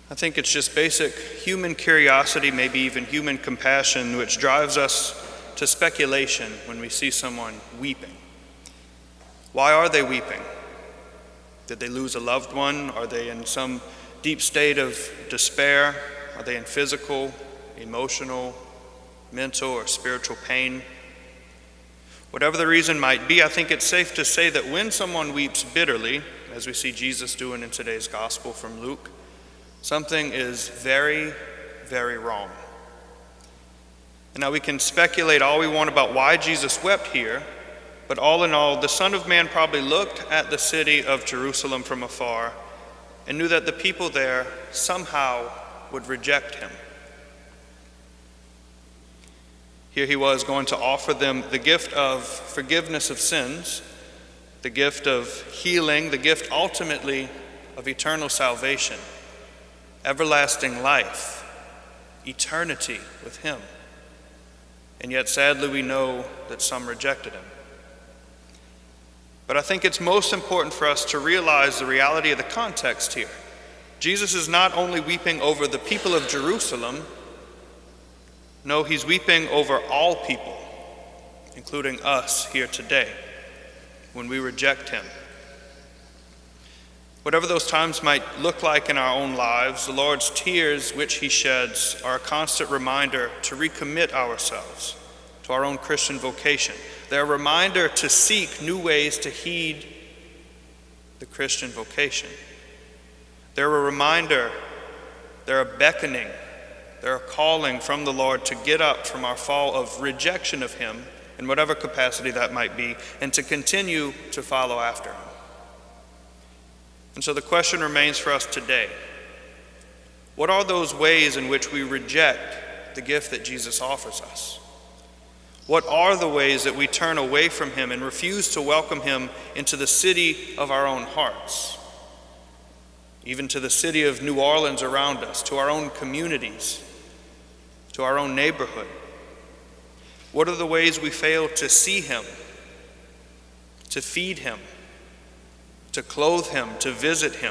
I think it's just basic human curiosity, maybe even human compassion, which drives us to speculation when we see someone weeping. Why are they weeping? Did they lose a loved one? Are they in some deep state of despair? Are they in physical, emotional, mental, or spiritual pain? Whatever the reason might be, I think it's safe to say that when someone weeps bitterly, as we see Jesus doing in today's gospel from Luke, something is very, very wrong. And now we can speculate all we want about why Jesus wept here, but all in all, the Son of Man probably looked at the city of Jerusalem from afar and knew that the people there somehow would reject him. Here he was going to offer them the gift of forgiveness of sins, the gift of healing, the gift ultimately of eternal salvation, everlasting life, eternity with him. And yet sadly we know that some rejected him. But I think it's most important for us to realize the reality of the context here. Jesus is not only weeping over the people of Jerusalem, no, he's weeping over all people, including us here today, when we reject him. Whatever those times might look like in our own lives, the Lord's tears which he sheds are a constant reminder to recommit ourselves to our own Christian vocation. They're a reminder to seek new ways to heed the Christian vocation. They're a reminder, they're a beckoning, they're a calling from the Lord to get up from our fall of rejection of him, in whatever capacity that might be, and to continue to follow after him. And so the question remains for us today: what are those ways in which we reject the gift that Jesus offers us? What are the ways that we turn away from him and refuse to welcome him into the city of our own hearts, even to the city of New Orleans around us, to our own communities, to our own neighborhood? What are the ways we fail to see him, to feed him, to clothe him, to visit him?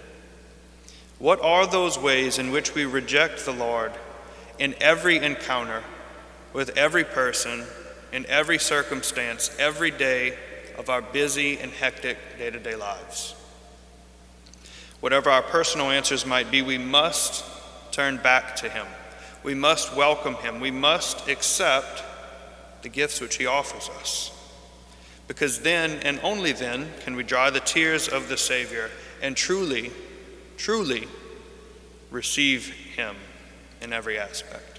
What are those ways in which we reject the Lord in every encounter, with every person, in every circumstance, every day of our busy and hectic day-to-day lives? Whatever our personal answers might be, we must turn back to him. We must welcome him. We must accept the gifts which he offers us. Because then, and only then, can we dry the tears of the Savior and truly, truly receive him in every aspect.